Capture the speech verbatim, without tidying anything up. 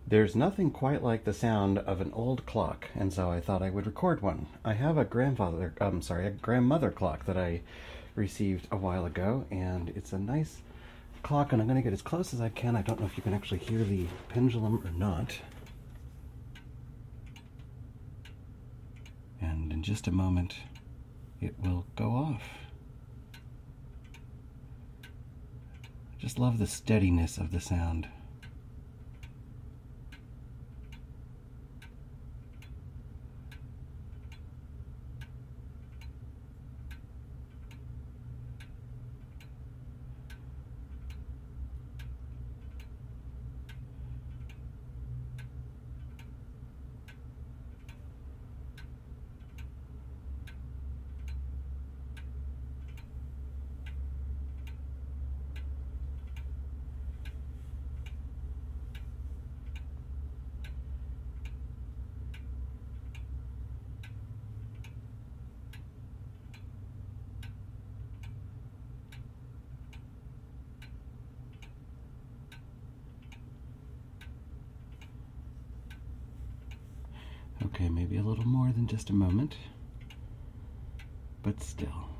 There's nothing quite like the sound of an old clock, and so I thought I would record one. I have a grandfather, I'm sorry, a grandmother clock that I received a while ago, and it's a nice clock, and I'm going to get as close as I can. I don't know if you can actually hear the pendulum or not. And in just a moment, it will go off. I just love the steadiness of the sound. Okay, maybe a little more than just a moment, but still.